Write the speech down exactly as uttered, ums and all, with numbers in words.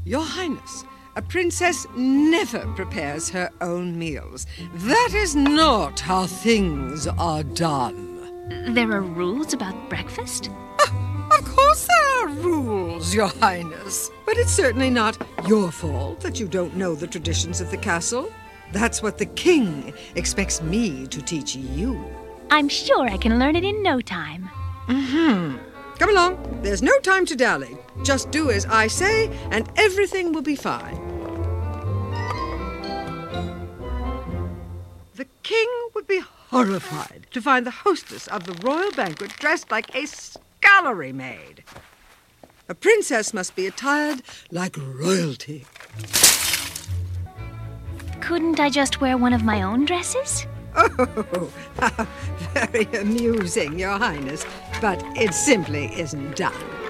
Your Highness, a princess never prepares her own meals. That is not how things are done. There are rules about breakfast? Of course there are rules, Your Highness. But it's certainly not your fault that you don't know the traditions of the castle. That's what the king expects me to teach you. I'm sure I can learn it in no time. Mm-hmm. Come along. There's no time to dally. Just do as I say, and everything will be fine. The king would be horrified to find the hostess of the royal banquet dressed like a scullery maid. A princess must be attired like royalty. Couldn't I just wear one of my own dresses? Oh, how very amusing, Your Highness, but it simply isn't done.